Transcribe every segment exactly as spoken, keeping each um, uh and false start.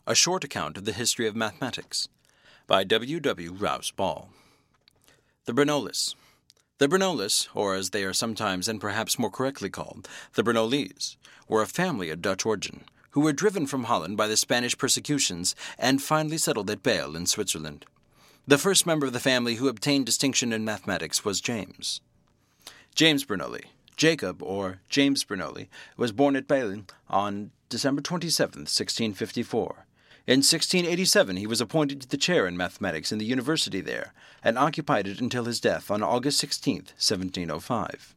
A Short Account of the History of Mathematics, by W. W. Rouse Ball. The Bernoullis. The Bernoullis, or as they are sometimes and perhaps more correctly called, the Bernoullis, were a family of Dutch origin, who were driven from Holland by the Spanish persecutions and finally settled at Bâle in Switzerland. The first member of the family who obtained distinction in mathematics was James. James Bernoulli, Jacob, or James Bernoulli, was born at Bâle on December twenty-seventh, sixteen fifty-four. In sixteen eighty-seven he was appointed to the chair in mathematics in the university there, and occupied it until his death on August sixteenth, seventeen oh five.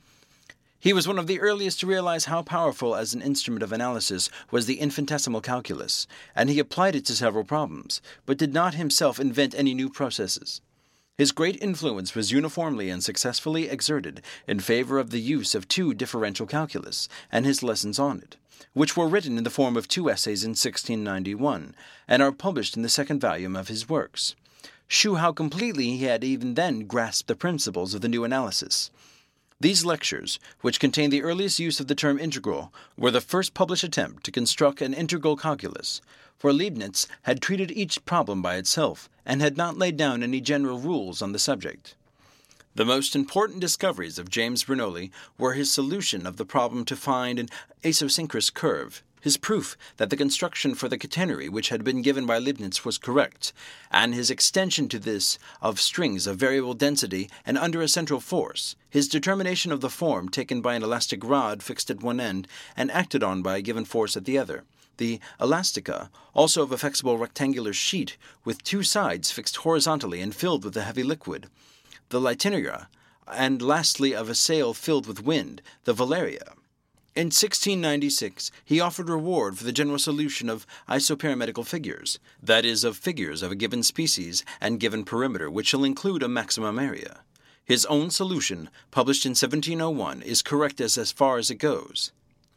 He was one of the earliest to realize how powerful as an instrument of analysis was the infinitesimal calculus, and he applied it to several problems, but did not himself invent any new processes. His great influence was uniformly and successfully exerted in favor of the use of two differential calculus and his lessons on it, which were written in the form of two essays in sixteen ninety-one, and are published in the second volume of his works, shew how completely he had even then grasped the principles of the new analysis. These lectures, which contain the earliest use of the term integral, were the first published attempt to construct an integral calculus, for Leibniz had treated each problem by itself, and had not laid down any general rules on the subject. The most important discoveries of James Bernoulli were his solution of the problem to find an isosynchronous curve, his proof that the construction for the catenary which had been given by Leibniz was correct, and his extension to this of strings of variable density and under a central force, his determination of the form taken by an elastic rod fixed at one end and acted on by a given force at the other, the elastica, also of a flexible rectangular sheet with two sides fixed horizontally and filled with a heavy liquid, the Litinera, and lastly of a sail filled with wind, the Valeria. In sixteen ninety-six, he offered reward for the general solution of isoperimetrical figures, that is, of figures of a given species and given perimeter which shall include a maximum area. His own solution, published in seventeen oh one, is correct as, as far as it goes.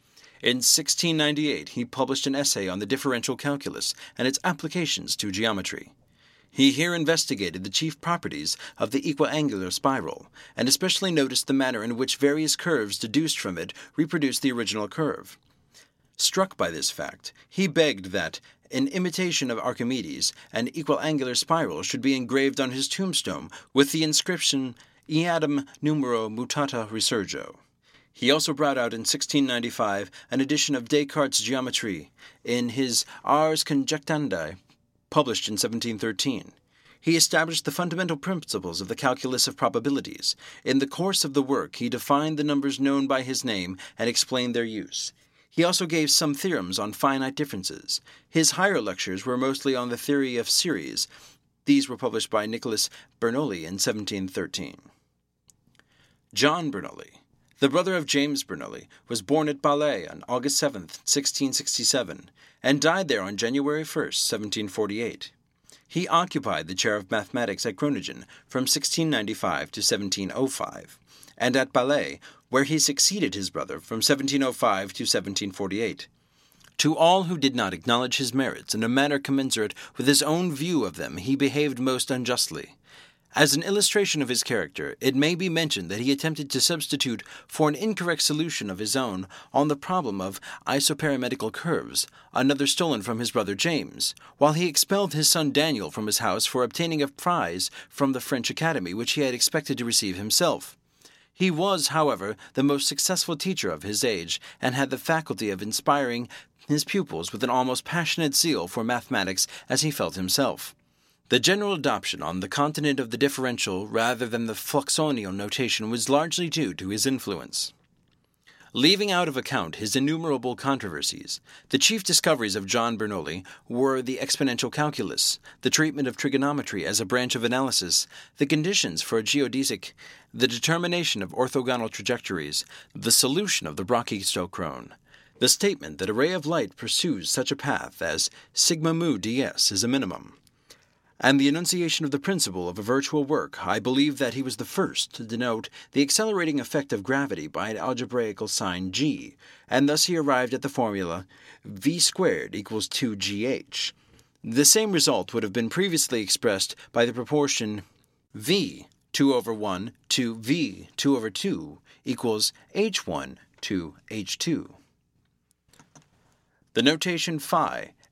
In sixteen ninety-eight, he published an essay on the differential calculus and its applications to geometry. He here investigated the chief properties of the equiangular spiral, and especially noticed the manner in which various curves deduced from it reproduced the original curve. Struck by this fact, he begged that, in imitation of Archimedes, an equiangular spiral should be engraved on his tombstone with the inscription Eadem numero mutata resurgo. He also brought out in sixteen ninety-five an edition of Descartes' Geometry in his Ars Conjectandae, published in seventeen thirteen. He established the fundamental principles of the calculus of probabilities. In the course of the work, he defined the numbers known by his name and explained their use. He also gave some theorems on finite differences. His higher lectures were mostly on the theory of series. These were published by Nicolas Bernoulli in seventeen thirteen. John Bernoulli, the brother of James Bernoulli, was born at Bâle on August seventh, sixteen sixty-seven, and died there on January first, seventeen forty-eight. He occupied the chair of mathematics at Groningen from sixteen ninety-five to seventeen oh five, and at Bâle, where he succeeded his brother from seventeen oh five to seventeen forty-eight. To all who did not acknowledge his merits in a manner commensurate with his own view of them, he behaved most unjustly. As an illustration of his character, it may be mentioned that he attempted to substitute for an incorrect solution of his own on the problem of isoperimetrical curves, another stolen from his brother James, while he expelled his son Daniel from his house for obtaining a prize from the French Academy which he had expected to receive himself. He was, however, the most successful teacher of his age, and had the faculty of inspiring his pupils with an almost passionate zeal for mathematics as he felt himself. The general adoption on the continent of the differential rather than the Fluxonian notation was largely due to his influence. Leaving out of account his innumerable controversies, the chief discoveries of John Bernoulli were the exponential calculus, the treatment of trigonometry as a branch of analysis, the conditions for a geodesic, the determination of orthogonal trajectories, the solution of the Brachistochrone, the statement that a ray of light pursues such a path as sigma mu ds is a minimum, and the enunciation of the principle of a virtual work. I believe that he was the first to denote the accelerating effect of gravity by an algebraical sign g, and thus he arrived at the formula v squared equals two g h. The same result would have been previously expressed by the proportion v, two over one, to v, two over two, equals h one to h two. The notation phi,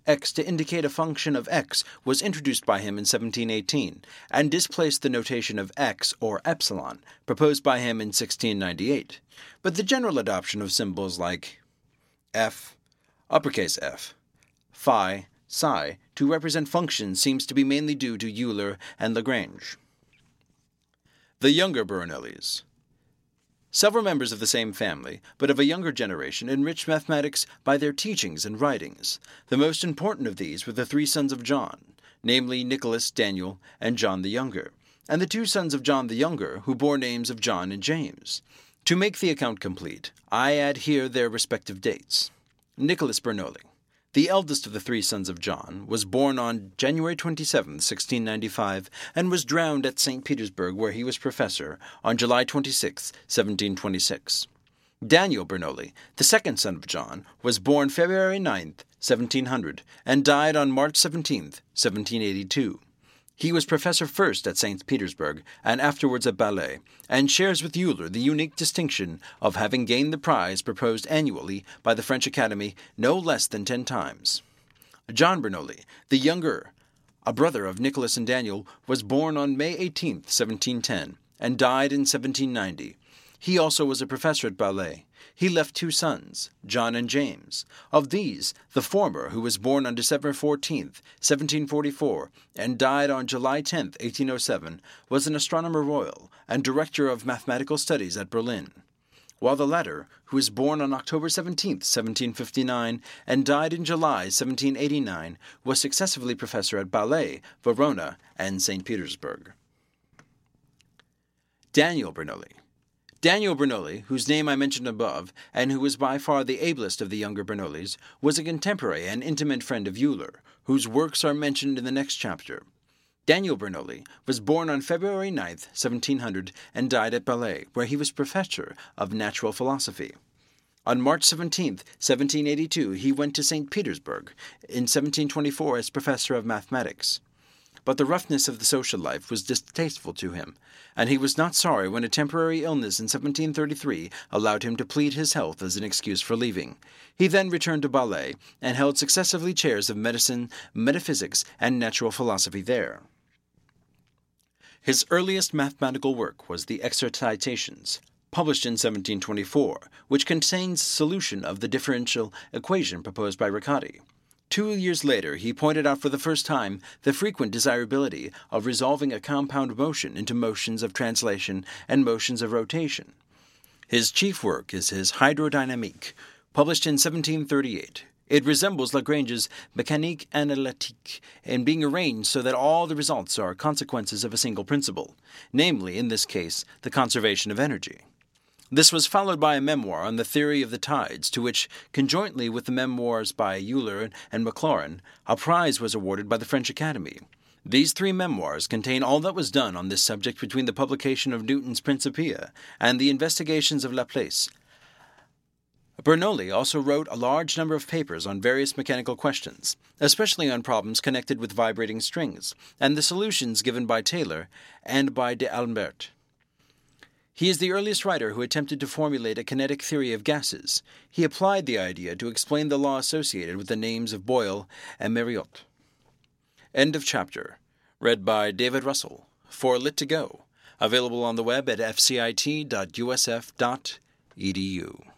x to indicate a function of x was introduced by him in seventeen eighteen, and displaced the notation of x, or epsilon, proposed by him in sixteen ninety-eight. But the general adoption of symbols like f, uppercase F, phi, psi, to represent functions seems to be mainly due to Euler and Lagrange. The younger Bernoullis. Several members of the same family, but of a younger generation, enriched mathematics by their teachings and writings. The most important of these were the three sons of John, namely Nicholas, Daniel, and John the Younger, and the two sons of John the Younger, who bore names of John and James. To make the account complete, I add here their respective dates. Nicholas Bernoulli, the eldest of the three sons of John, was born on January twenty-seventh, sixteen ninety-five, and was drowned at Saint Petersburg, where he was professor, on July twenty-sixth, seventeen twenty-six. Daniel Bernoulli, the second son of John, was born February ninth, seventeen hundred, and died on March seventeenth, seventeen eighty-two. He was professor first at Saint Petersburg, and afterwards at Ballet, and shares with Euler the unique distinction of having gained the prize proposed annually by the French Academy no less than ten times. John Bernoulli, the younger, a brother of Nicholas and Daniel, was born on May eighteenth, seventeen ten, and died in seventeen ninety. He also was a professor at Ballet. He left two sons, John and James. Of these, the former, who was born on December fourteenth, seventeen forty-four, and died on July tenth, eighteen oh seven, was an astronomer royal and director of mathematical studies at Berlin, while the latter, who was born on October seventeenth, seventeen fifty-nine, and died in July seventeen eighty-nine, was successively professor at Ballet, Verona, and Saint Petersburg. Daniel Bernoulli. Daniel Bernoulli, whose name I mentioned above, and who was by far the ablest of the younger Bernoullis, was a contemporary and intimate friend of Euler, whose works are mentioned in the next chapter. Daniel Bernoulli was born on February ninth, seventeen hundred, and died at Ballet, where he was professor of natural philosophy. On March seventeenth, seventeen eighty-two, he went to Saint Petersburg, in seventeen twenty-four as professor of mathematics. But the roughness of the social life was distasteful to him, and he was not sorry when a temporary illness in seventeen thirty-three allowed him to plead his health as an excuse for leaving. He then returned to Ballet, and held successively chairs of medicine, metaphysics, and natural philosophy there. His earliest mathematical work was the Exercitations, published in seventeen twenty-four, which contains solution of the differential equation proposed by Riccati. Two years later, he pointed out for the first time the frequent desirability of resolving a compound motion into motions of translation and motions of rotation. His chief work is his Hydrodynamique, published in seventeen thirty-eight. It resembles Lagrange's Mécanique analytique in being arranged so that all the results are consequences of a single principle, namely, in this case, the conservation of energy. This was followed by a memoir on the theory of the tides, to which, conjointly with the memoirs by Euler and Maclaurin, a prize was awarded by the French Academy. These three memoirs contain all that was done on this subject between the publication of Newton's Principia and the investigations of Laplace. Bernoulli also wrote a large number of papers on various mechanical questions, especially on problems connected with vibrating strings, and the solutions given by Taylor and by D'Alembert. He is the earliest writer who attempted to formulate a kinetic theory of gases. He applied the idea to explain the law associated with the names of Boyle and Mariotte. End of chapter. Read by David Russell. For Lit to Go. Available on the web at f c i t dot u s f dot e d u.